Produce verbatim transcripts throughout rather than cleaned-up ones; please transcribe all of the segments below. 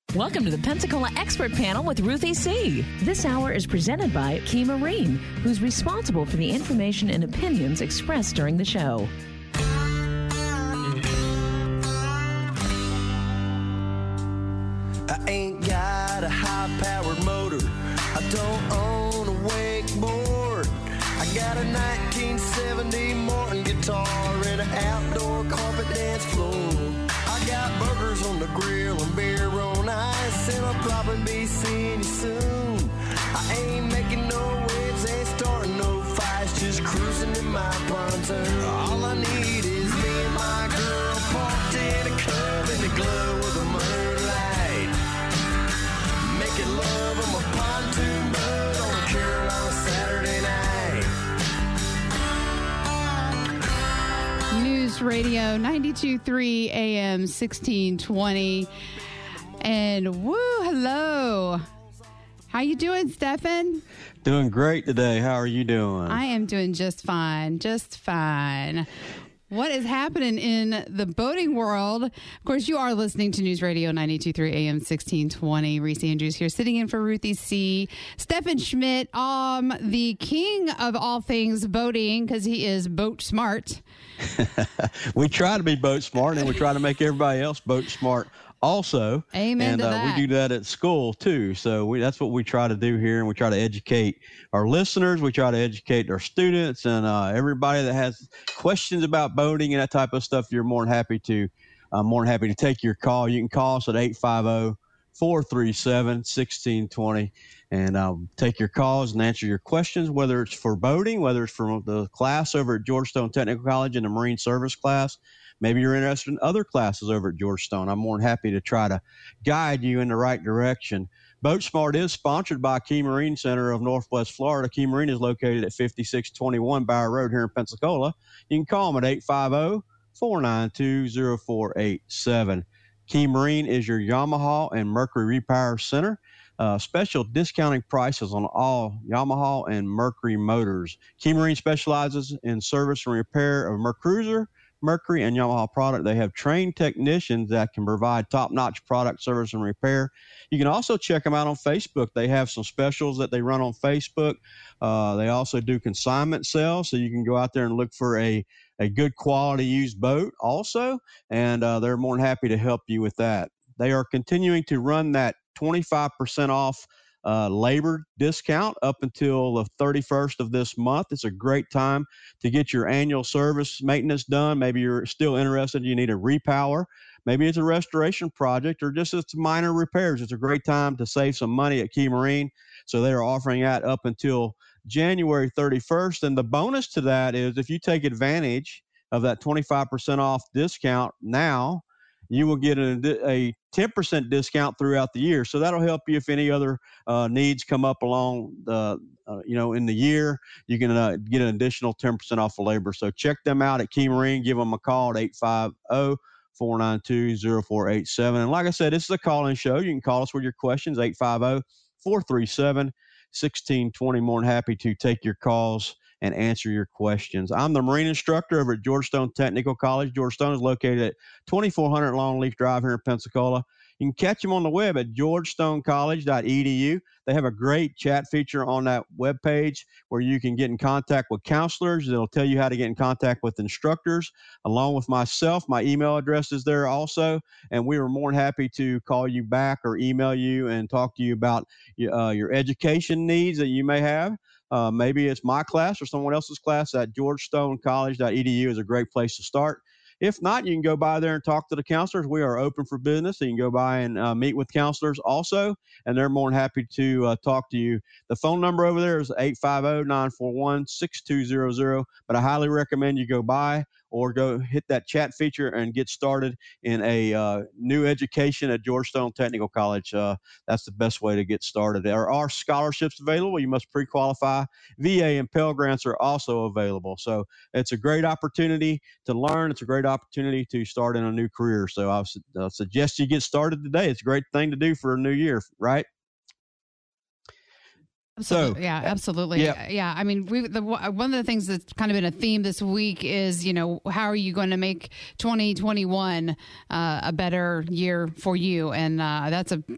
Welcome to the Pensacola Expert Panel with Ruthie C. This hour is presented by Key Marine, who's responsible for the information and opinions expressed during the show. I ain't got a high-powered motor. I don't own a wakeboard. I got a nineteen seventy Martin guitar and an outdoor carpet dance floor. I got burgers on the grill and beer on ice, and I'll probably be seeing you soon. I ain't making no waves, ain't starting no fights, just cruising in my pontoon. All I need is me and my girl parked in a club in the glow of the moonlight, making love on my pontoon boat on a Carolina Saturday night. News Radio ninety-two point three A M sixteen twenty. And woo, hello. How you doing, Stefan? Doing great today. How are you doing? I am doing just fine, just fine. What is happening in the boating world? Of course, you are listening to News Radio ninety-two point three A M sixteen twenty. Reese Andrews here, sitting in for Ruthie C. Stefan Schmidt, um, the king of all things boating, because he is boat smart. We try to be boat smart, and we try to make everybody else boat smart also. Amen and to uh, that. we do that at school too. So we, that's what we try to do here, and we try to educate our listeners. We try to educate our students, and uh, everybody that has questions about boating and that type of stuff. You're more than happy to, uh, more than happy to take your call. You can call us at eight five zero, four three seven, one six two zero, and um, take your calls and answer your questions, whether it's for boating, whether it's from the class over at Georgetown Technical College in the Marine Service class. Maybe you're interested in other classes over at Georgetown. I'm more than happy to try to guide you in the right direction. Boat Smart is sponsored by Key Marine Center of Northwest Florida. Key Marine is located at fifty-six twenty-one Bower Road here in Pensacola. You can call them at eight five zero, four nine two, zero four eight seven. Key Marine is your Yamaha and Mercury Repower Center. Uh, special discounting prices on all Yamaha and Mercury motors. Key Marine specializes in service and repair of Mercruiser, Mercury, and Yamaha product. They have trained technicians that can provide top-notch product service and repair. You can also check them out on Facebook. They have some specials that they run on Facebook. Uh, they also do consignment sales, so you can go out there and look for a, a good quality used boat also, and uh, they're more than happy to help you with that. They are continuing to run that twenty-five percent off uh, labor discount up until the thirty-first of this month. It's a great time to get your annual service maintenance done. Maybe you're still interested, you need a repower. Maybe it's a restoration project or just it's minor repairs. It's a great time to save some money at Key Marine. So they are offering that up until January thirty-first. And the bonus to that is if you take advantage of that twenty-five percent off discount now, you will get a, a ten percent discount throughout the year. So that'll help you if any other uh, needs come up along the, uh, you know, in the year. You can uh, get an additional ten percent off of labor. So check them out at Key Marine. Give them a call at eight five zero, four nine two, zero four eight seven. And like I said, this is a call-in show. You can call us with your questions, eight five zero, four three seven, one six two zero. More than happy to take your calls and answer your questions. I'm the marine instructor over at Georgetown Technical College. Georgetown is located at twenty-four hundred Longleaf Drive here in Pensacola. You can catch them on the web at georgetown college dot e d u. They have a great chat feature on that webpage where you can get in contact with counselors. It'll tell you how to get in contact with instructors, along with myself. My email address is there also, and we are more than happy to call you back or email you and talk to you about uh, your education needs that you may have. Uh, maybe it's my class or someone else's class. At georgetown college dot e d u is a great place to start. If not, you can go by there and talk to the counselors. We are open for business. So you can go by and uh, meet with counselors also, and they're more than happy to uh, talk to you. The phone number over there is eight five zero, nine four one, six two zero zero, but I highly recommend you go by or go hit that chat feature and get started in a uh, new education at Georgetown Technical College. Uh, that's the best way to get started. There are scholarships available. You must pre-qualify. V A and Pell Grants are also available. So it's a great opportunity to learn. It's a great opportunity to start in a new career. So I su- uh, suggest you get started today. It's a great thing to do for a new year, right? So, so yeah, absolutely. Yeah. yeah. I mean, we the, one of the things that's kind of been a theme this week is, you know, how are you going to make twenty twenty-one uh, a better year for you? And uh, that's a,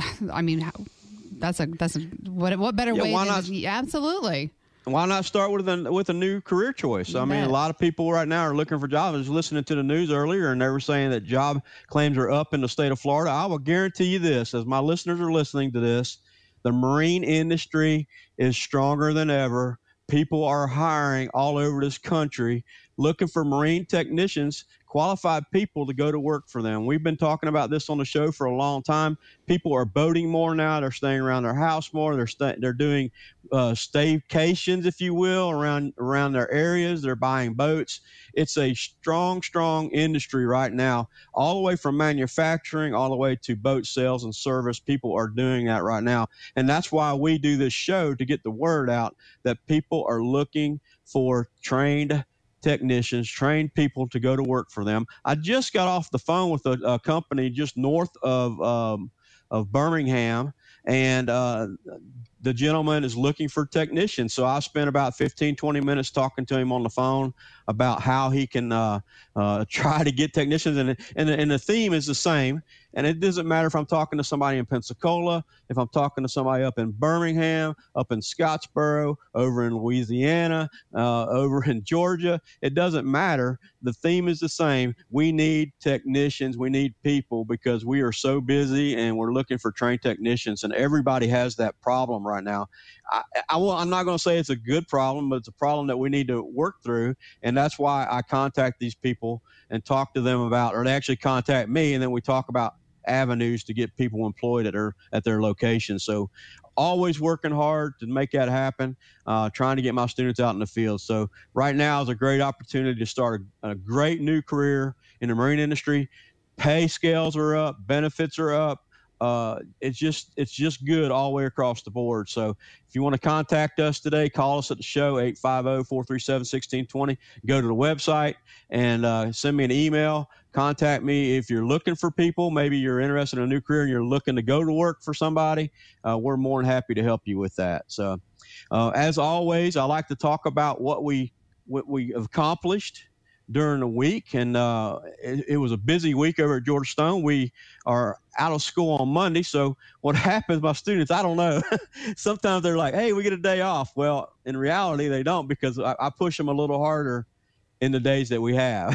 I mean, that's a, that's a, what, what better yeah, way? Why than, not? Absolutely. Why not start with a, with a new career choice? You I mean, bet. a lot of people right now are looking for jobs. I was listening to the news earlier, and they were saying that job claims are up in the state of Florida. I will guarantee you this, as my listeners are listening to this, the marine industry is stronger than ever. People are hiring all over this country, looking for marine technicians, qualified people to go to work for them. We've been talking about this on the show for a long time. People are boating more now. They're staying around their house more. They're sta- they're doing uh, staycations, if you will, around around their areas. They're buying boats. It's a strong, strong industry right now, all the way from manufacturing all the way to boat sales and service. People are doing that right now. And that's why we do this show, to get the word out that people are looking for trained technicians, trained people to go to work for them. I just got off the phone with a, a company just north of um, of Birmingham, and uh, the gentleman is looking for technicians. So I spent about fifteen, twenty minutes talking to him on the phone about how he can uh, uh, try to get technicians. And, and, and the theme is the same. And it doesn't matter if I'm talking to somebody in Pensacola, if I'm talking to somebody up in Birmingham, up in Scottsboro, over in Louisiana, uh, over in Georgia. It doesn't matter. The theme is the same. We need technicians. We need people, because we are so busy and we're looking for trained technicians, and everybody has that problem right now. I, I will, I'm not going to say it's a good problem, but it's a problem that we need to work through. And that's why I contact these people and talk to them about, or they actually contact me, and then we talk about avenues to get people employed at their at their location. So always working hard to make that happen, uh, trying to get my students out in the field. So right now is a great opportunity to start a, a great new career in the marine industry. Pay scales are up, benefits are up. Uh, it's just it's just good all the way across the board. So if you want to contact us today, call us at the show, eight five zero, four three seven, one six two zero. Go to the website and uh, send me an email. Contact me if you're looking for people. Maybe you're interested in a new career and you're looking to go to work for somebody. Uh, we're more than happy to help you with that. So uh, as always, I like to talk about what we what we accomplished during the week, and uh, it, it was a busy week over at Georgia Stone. We are out of school on Monday, so what happens, my students, I don't know. Sometimes they're like, hey, we get a day off. Well, in reality, they don't, because I, I push them a little harder in the days that we have,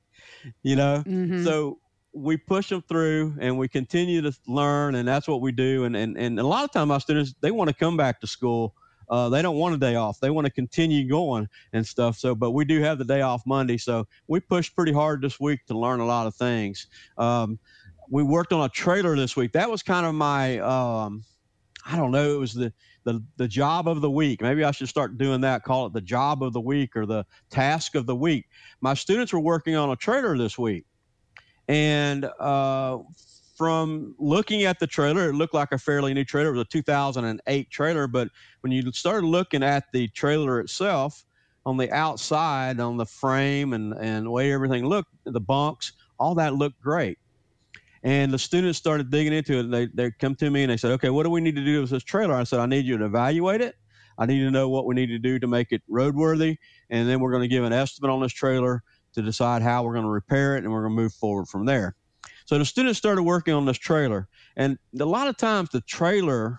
you know? Mm-hmm. So we push them through, and we continue to learn, and that's what we do. And, and, and a lot of times my students, they want to come back to school. Uh, they don't want a day off. They want to continue going and stuff. So, but we do have the day off Monday. So we pushed pretty hard this week to learn a lot of things. Um, we worked on a trailer this week. That was kind of my, um, I don't know, it was the, the, the job of the week. Maybe I should start doing that, call it the job of the week or the task of the week. My students were working on a trailer this week. And, uh, from looking at the trailer, it looked like a fairly new trailer. It was a two thousand eight trailer, but when you started looking at the trailer itself, on the outside, on the frame and, and the way everything looked, the bunks, all that looked great. And the students started digging into it, and they, they come to me and they said, okay, what do we need to do with this trailer? I said, I need you to evaluate it. I need to know what we need to do to make it roadworthy, and then we're going to give an estimate on this trailer to decide how we're going to repair it, and we're going to move forward from there. So the students started working on this trailer, and a lot of times the trailer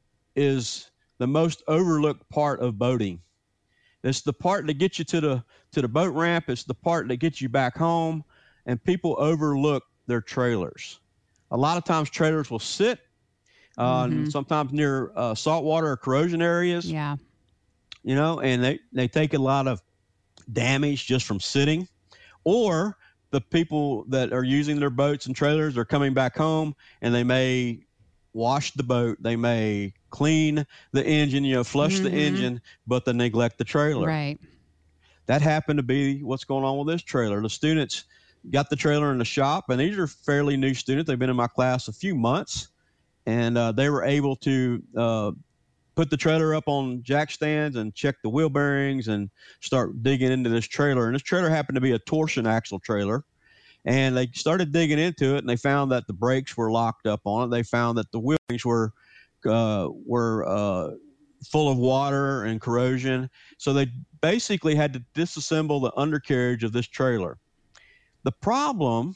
is the most overlooked part of boating. It's the part that gets you to the to the boat ramp. It's the part that gets you back home, and people overlook their trailers. A lot of times trailers will sit, uh, Mm-hmm. sometimes near uh, saltwater or corrosion areas. Yeah. You know, and they, they take a lot of damage just from sitting, or the people that are using their boats and trailers are coming back home, and they may wash the boat. They may clean the engine, you know, flush Mm-hmm. the engine, but they neglect the trailer. Right. That happened to be what's going on with this trailer. The students got the trailer in the shop, and these are fairly new students. They've been in my class a few months, and uh, they were able to uh, put the trailer up on jack stands and check the wheel bearings and start digging into this trailer. And this trailer happened to be a torsion axle trailer. And they started digging into it, and they found that the brakes were locked up on it. They found that the wheel bearings were uh, were uh, full of water and corrosion. So they basically had to disassemble the undercarriage of this trailer. The problem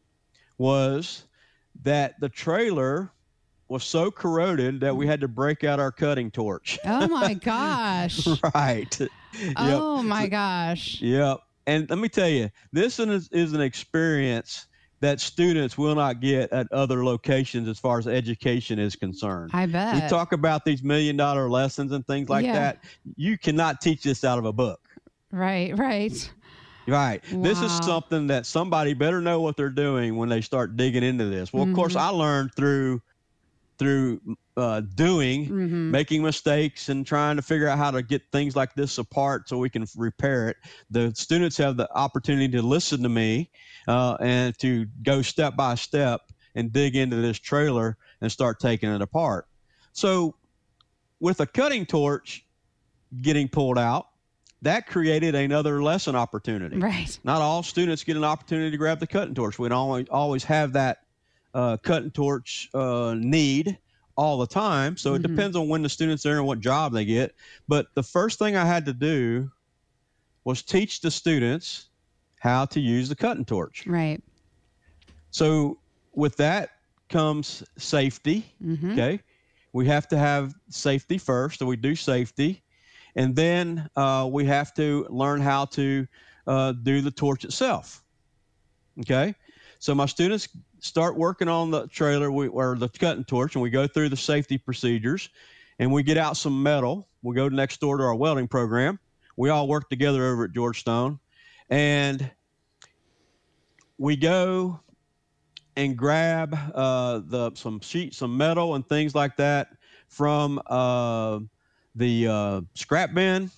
was that the trailer was so corroded that we had to break out our cutting torch. Oh my gosh. Right. Oh yep. my gosh. Yep. And let me tell you, this is, is an experience that students will not get at other locations as far as education is concerned. I bet. We talk about these million dollar lessons and things like Yeah. that. You cannot teach this out of a book. Right, right. Right. Wow. This is something that somebody better know what they're doing when they start digging into this. Well, of course, I learned through through uh, doing, Mm-hmm. making mistakes and trying to figure out how to get things like this apart so we can repair it. The students have the opportunity to listen to me uh, and to go step by step and dig into this trailer and start taking it apart. So with a cutting torch getting pulled out, that created another lesson opportunity. Right. Not all students get an opportunity to grab the cutting torch. We don't always, always have that uh, cutting torch uh, need all the time. So it Mm-hmm. depends on when the student's there and what job they get. But the first thing I had to do was teach the students how to use the cutting torch. Right. So with that comes safety. Mm-hmm. Okay. We have to have safety first. So we do safety. And then uh, we have to learn how to uh, do the torch itself. Okay. So my students start working on the trailer we, or the cutting torch, and we go through the safety procedures, and we get out some metal. We go next door to our welding program. We all work together over at George Stone, and we go and grab uh, the some sheets, some metal, and things like that from uh, the uh, scrap bin,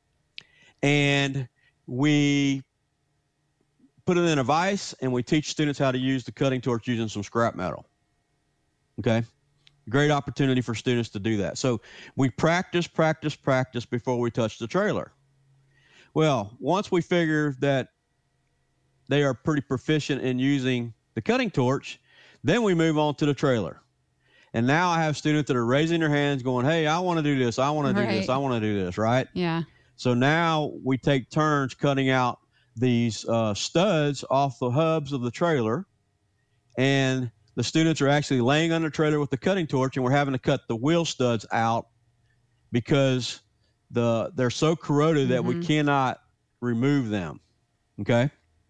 and we put it in a vise, and we teach students how to use the cutting torch using some scrap metal. Okay. Great opportunity for students to do that. So we practice, practice, practice before we touch the trailer. Well, once we figure that they are pretty proficient in using the cutting torch, then we move on to the trailer. And now I have students that are raising their hands going, hey, I want to do this. I want to do Right. this. I want to do this. Right. Yeah. So now we take turns cutting out these uh, studs off the hubs of the trailer, and the students are actually laying on the trailer with the cutting torch, and we're having to cut the wheel studs out because the they're so corroded that we cannot remove them. Okay.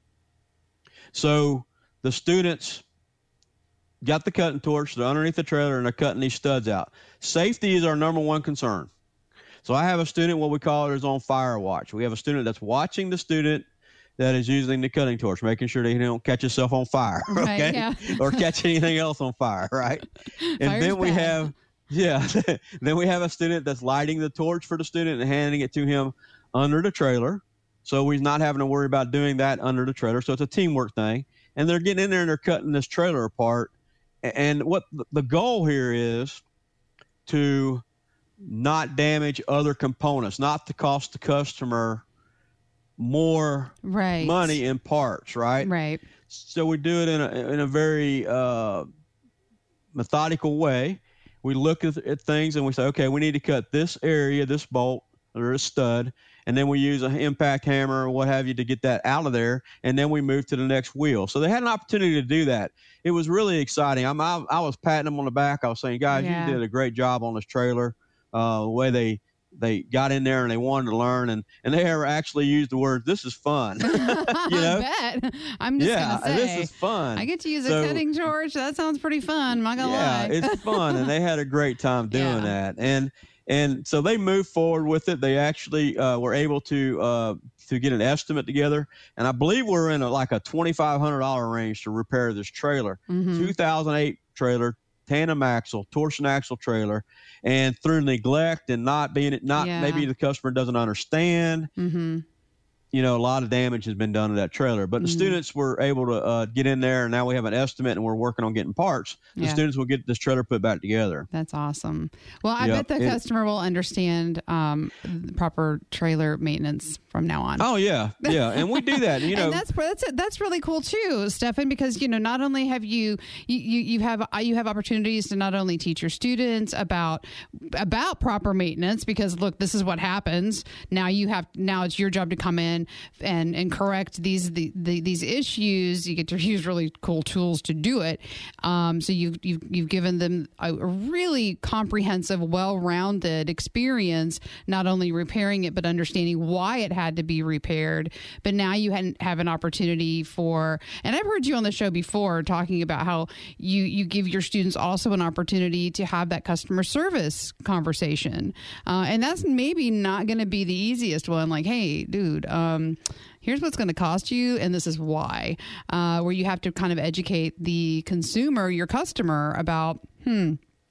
So the students got the cutting torch, they're underneath the trailer, and they're cutting these studs out. Safety is our number one concern. So I have a student, what we call it is on fire watch. We have a student that's watching the student that is using the cutting torch, making sure that he don't catch himself on fire, Right, okay? yeah. Or catch anything else on fire, right? And Fire's then we bad. have, yeah, then we have a student that's lighting the torch for the student and handing it to him under the trailer. So he's not having to worry about doing that under the trailer. So it's a teamwork thing. And they're getting in there and they're cutting this trailer apart. And what the goal here is to not damage other components, not to cost the customer more Right. money in parts, right? Right. So we do it in a, in a very uh, methodical way. We look at, at things and we say, okay, we need to cut this area, this bolt or a stud, and then we use an impact hammer or what have you to get that out of there, and then we move to the next wheel. So they had an opportunity to do that. It was really exciting. I'm, I, I was patting them on the back. I was saying, guys, Yeah. you did a great job on this trailer. Uh, the way they they got in there and they wanted to learn, and, and they ever actually used the word, this is fun. You know? I bet. I'm just Yeah, gonna say, this is fun. I get to use So- a cutting torch. That sounds pretty fun. I'm not gonna yeah, lie. it's fun, and they had a great time doing Yeah. that. And and so they moved forward with it. They actually uh, were able to uh, to get an estimate together, and I believe we're in a, like a twenty-five hundred dollars range to repair this trailer. Mhm. two thousand eight trailer, tandem axle, torsion axle trailer, and through neglect and not being not Yeah. maybe the customer doesn't understand. Mm-hmm. you know, a lot of damage has been done to that trailer. But the Mm-hmm. students were able to uh, get in there, and now we have an estimate, and we're working on getting parts. The Yeah. students will get this trailer put back together. That's awesome. Well, I Yep. bet the It- customer will understand um, the proper trailer maintenance from now on. Oh yeah, yeah, and we do that. You know, and that's that's that's really cool too, Stefan, because you know not only have you you you you have you have opportunities to not only teach your students about about proper maintenance, because look, this is what happens. Now you have now it's your job to come in and and correct these the, the these issues. You get to use really cool tools to do it. Um, so you've you've you've given them a really comprehensive, well-rounded experience, not only repairing it but understanding why it had to be repaired. But now you had, have an opportunity for, and I've heard you on the show before talking about how you you give your students also an opportunity to have that customer service conversation, uh, and that's maybe not going to be the easiest one. Like, hey, dude, um, here's what's going to cost you, and this is why. Uh, where you have to kind of educate the consumer, your customer, about hmm.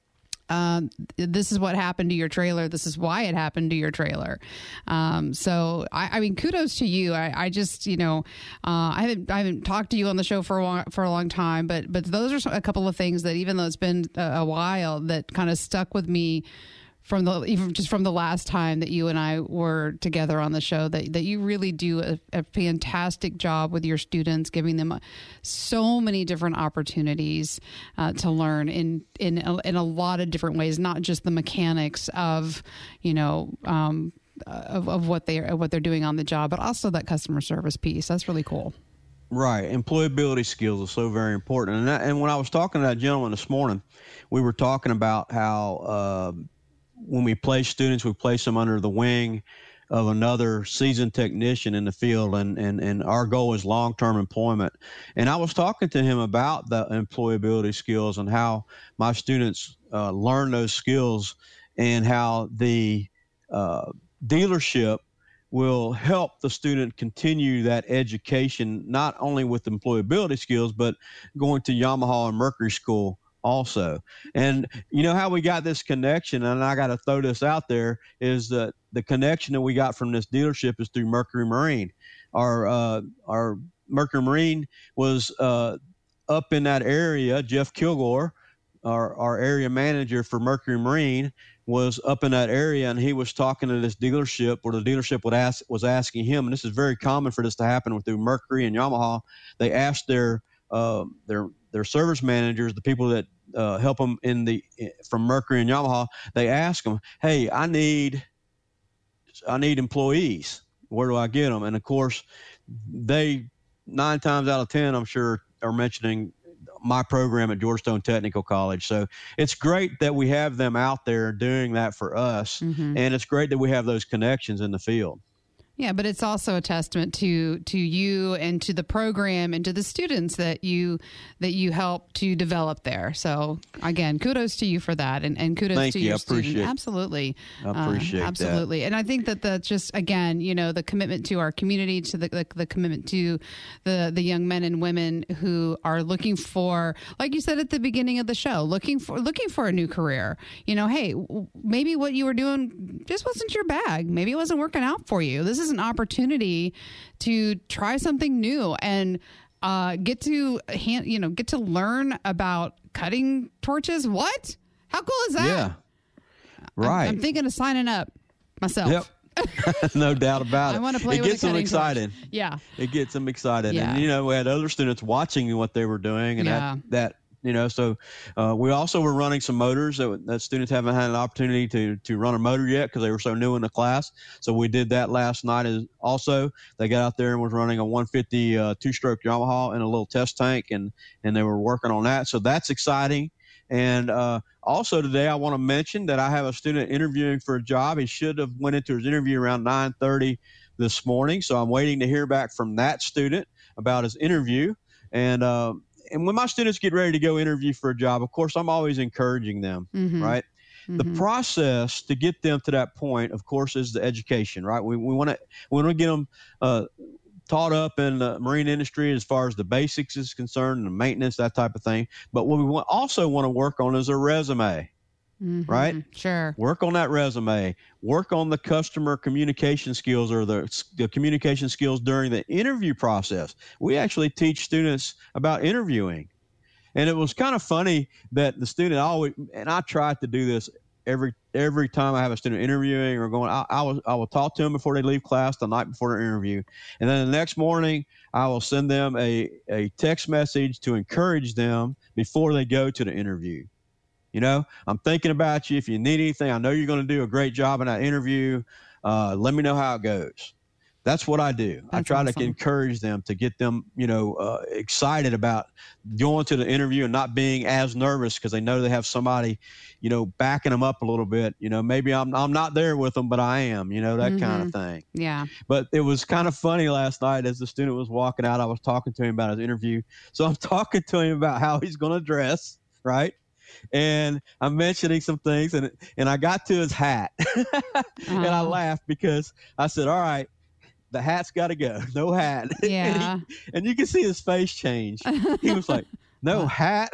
Um, this is what happened to your trailer. This is why it happened to your trailer. Um, so I, I mean, kudos to you. I, I just, you know, uh, I haven't, I haven't talked to you on the show for a long, for a long time, but, but those are a couple of things that, even though it's been a, a while, that kind of stuck with me from the, even just from the last time that you and I were together on the show, that, that you really do a, a fantastic job with your students, giving them so many different opportunities uh, to learn in, in, a, in a lot of different ways, not just the mechanics of, you know, um, of, of what they are, what they're doing on the job, but also that customer service piece. That's really cool. Right. Employability skills are so very important. And that, and when I was talking to that gentleman this morning, we were talking about how, uh, when we place students, we place them under the wing of another seasoned technician in the field, and, and, and our goal is long-term employment. And I was talking to him about the employability skills and how my students uh, learn those skills, and how the uh, dealership will help the student continue that education, not only with employability skills, but going to Yamaha and Mercury School also. And you know how we got this connection, and I got to throw this out there, is that the connection that we got from this dealership is through Mercury Marine. Our uh, our Mercury Marine was uh, up in that area. Jeff Kilgore, our, our area manager for Mercury Marine, was up in that area, and he was talking to this dealership, where the dealership would ask, was asking him, and this is very common for this to happen with through Mercury and Yamaha. They asked their uh, their their service managers, the people that uh, help them in the from Mercury and Yamaha, they ask them, "Hey, I need I need employees. Where do I get them?" And of course, they nine times out of ten, I'm sure, are mentioning my program at Georgetown Technical College. So it's great that we have them out there doing that for us, Mm-hmm. and it's great that we have those connections in the field. Yeah, but it's also a testament to to you and to the program and to the students that you that you help to develop there. So again, kudos to you for that, and, and kudos Thank to you. your I appreciate student. it. Absolutely, I appreciate uh, that. absolutely. And I think that that's just, again, you know, the commitment to our community, to the, the the commitment to the the young men and women who are looking for, like you said at the beginning of the show, looking for looking for a new career. You know, hey, w- maybe what you were doing just wasn't your bag. Maybe it wasn't working out for you. This is an opportunity to try something new and uh, get to hand, you know, get to learn about cutting torches. What? How cool is that? Yeah. Right. I'm, I'm thinking of signing up myself. Yep. No doubt about it. I want to play it with gets a them cutting excited. torch. Yeah. It gets them excited. Yeah. And, you know, we had other students watching what they were doing, and Yeah. that, that, you know, so uh, we also were running some motors that, that students haven't had an opportunity to, to run a motor yet because they were so new in the class. So we did that last night. As also, they got out there and was running a one fifty uh, two-stroke Yamaha in a little test tank, and, and they were working on that. So that's exciting. And uh, also today, I want to mention that I have a student interviewing for a job. He should have went into his interview around nine thirty this morning. So I'm waiting to hear back from that student about his interview. And uh, and when my students get ready to go interview for a job, of course, I'm always encouraging them, Mhm. right? The Mhm. process to get them to that point, of course, is the education, right? We we want to we want to get them uh, taught up in the marine industry as far as the basics is concerned, and the maintenance, that type of thing. But what we want, also want to work on is a resume, Mm-hmm. right? Sure. Work on that resume. Work on the customer communication skills or the, the communication skills during the interview process. We actually teach students about interviewing. And it was kind of funny that the student always, and I try to do this every every time I have a student interviewing or going, I, I will I will talk to them before they leave class the night before their interview, and then the next morning I will send them a a text message to encourage them before they go to the interview. You know, I'm thinking about you. If you need anything, I know you're going to do a great job in that interview. Uh, let me know how it goes. That's what I do. That's I try awesome. to encourage them to get them, you know, uh, excited about going to the interview and not being as nervous because they know they have somebody, you know, backing them up a little bit. You know, maybe I'm I'm not there with them, but I am, you know, that Mm-hmm. kind of thing. Yeah. But it was kind of funny last night as the student was walking out. I was talking to him about his interview. So I'm talking to him about how he's going to dress, right? And I'm mentioning some things, and and I got to his hat, and I Oh. laughed because I said, "All right, the hat's got to go. No hat." Yeah. and, he, and you can see his face change. He was like, "No hat."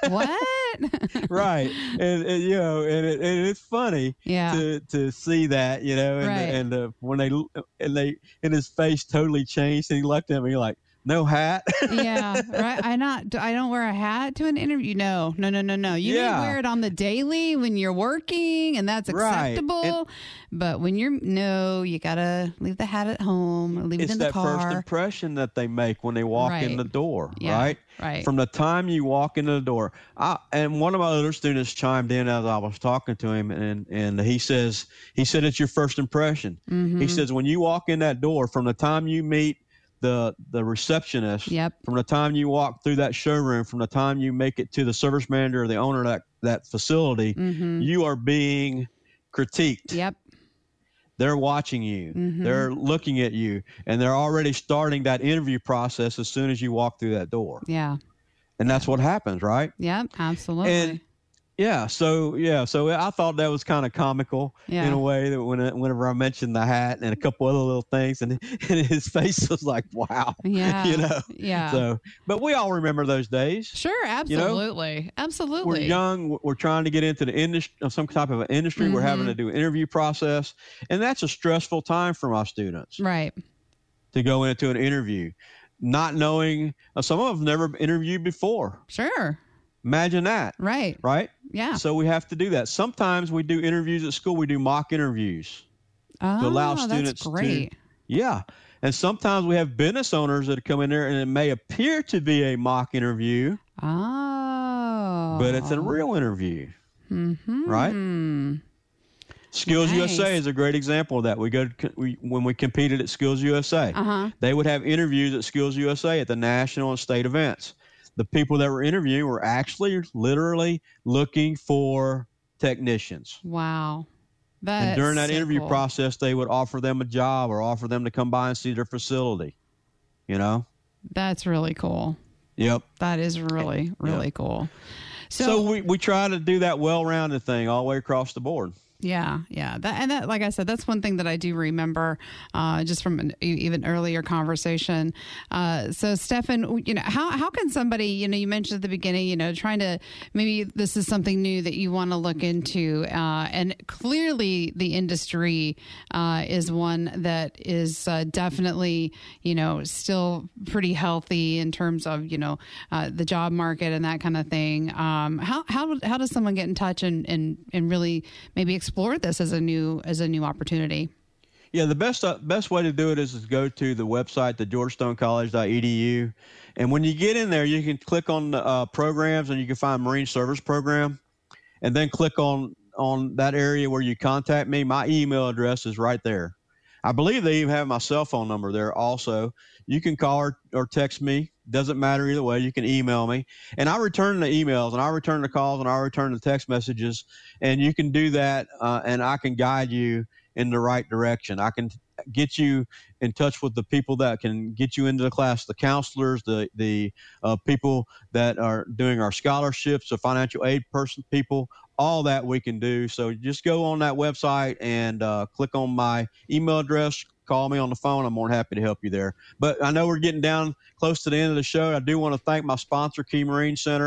What? Right. And, and you know, and, it, and it's funny Yeah. to to see that, you know, and Right. and uh, when they and they and his face totally changed, and he looked at me like, "No hat." Yeah, right. I not. I don't wear a hat to an interview. No, no, no, no, no. You Yeah. may wear it on the daily when you're working, and that's Right. acceptable. And- but when you're no, you gotta leave the hat at home or leave It's it in the that car. first impression that they make when they walk in Right. the door, Yeah, right? right. From the time you walk into the door. I, and one of my other students chimed in as I was talking to him, and, and he says, he said, it's your first impression. Mm-hmm. He says, when you walk in that door, from the time you meet the the receptionist, Yep. from the time you walk through that showroom, from the time you make it to the service manager or the owner of that, that facility, Mm-hmm. you are being critiqued. Yep. They're watching you. Mhm. They're looking at you, and they're already starting that interview process as soon as you walk through that door. Yeah. And that's what happens, right? Yep. Absolutely. And yeah, so yeah, so I thought that was kind of comical Yeah. in a way that when whenever I mentioned the hat and a couple other little things, and, and his face was like, wow, yeah. you know. Yeah. So, but we all remember those days. Sure. you know, Absolutely. Absolutely. We're young. We're trying to get into the industry, some type of an industry. We're having to do an interview process, and that's a stressful time for my students Right. to go into an interview, not knowing. Uh, some of them have never interviewed before. Sure. Imagine that, Right. right? Yeah. So we have to do that. Sometimes we do interviews at school. We do mock interviews. Oh, allow that's students to- great. Yeah. And sometimes we have business owners that come in there, and it may appear to be a mock interview, Oh. but it's a real interview. Mm-hmm. Right? Skills Nice. U S A is a great example of that. We go to, we, when we competed at Skills U S A, Uh-huh. they would have interviews at Skills U S A at the national and state events. The people that were interviewing were actually literally looking for technicians. Wow. That's And during that so interview cool. process, they would offer them a job or offer them to come by and see their facility. You know? That's really cool. Yep. That is really, really Yeah. cool. So, So, we, we try to do that well-rounded thing all the way across the board. yeah, yeah. That, and that, like I said, that's one thing that I do remember uh, just from an e- even earlier conversation. Uh, so, Stefan, you know, how, how can somebody, you know, you mentioned at the beginning, you know, trying to, maybe this is something new that you want to look into. Uh, and clearly the industry uh, is one that is uh, definitely, you know, still pretty healthy in terms of, you know, uh, the job market and that kind of thing. Um, how, how, how does someone get in touch and, and, and really maybe explore this as a new as a new opportunity? Yeah, the best uh, best way to do it is to go to the website, the george stone college dot e d u. And when you get in there, you can click on the uh, programs, and you can find Marine Service Program, and then click on, on that area where you contact me. My email address is right there. I believe they even have my cell phone number there also. You can call or, or text me. Doesn't matter either way. You can email me. And I return the emails, and I return the calls, and I return the text messages. And you can do that, uh, and I can guide you in the right direction. I can get you in touch with the people that can get you into the class, the counselors, the the uh, people that are doing our scholarships, the financial aid person people, all that we can do. So just go on that website and uh, click on my email address, call me on the phone. I'm more than happy to help you there. But I know we're getting down close to the end of the show. I do want to thank my sponsor, Key Marine Center.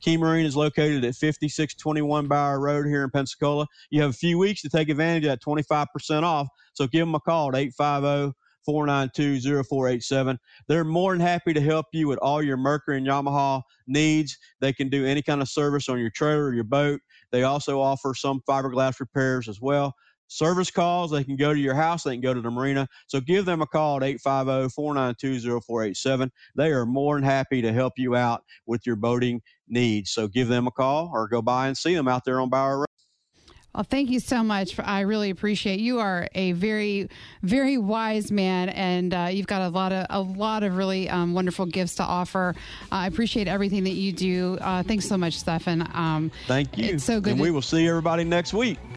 Key Marine is located at fifty-six twenty-one Bower Road here in Pensacola. You have a few weeks to take advantage of that twenty-five percent off. So give them a call at eight five zero, four nine two, zero four eight seven. They're more than happy to help you with all your Mercury and Yamaha needs. They can do any kind of service on your trailer or your boat. They also offer some fiberglass repairs as well. Service calls, they can go to your house, they can go to the marina. So give them a call at eight five zero, four nine two, zero four eight seven. They are more than happy to help you out with your boating needs. So give them a call or go by and see them out there on Bower Road. Well, thank you so much. I really appreciate it. You are a very, very wise man, and uh, you've got a lot of a lot of really um, wonderful gifts to offer. Uh, I appreciate everything that you do. Uh, thanks so much, Stephan. Um, Thank you. It's so good. And to- we will see everybody next week.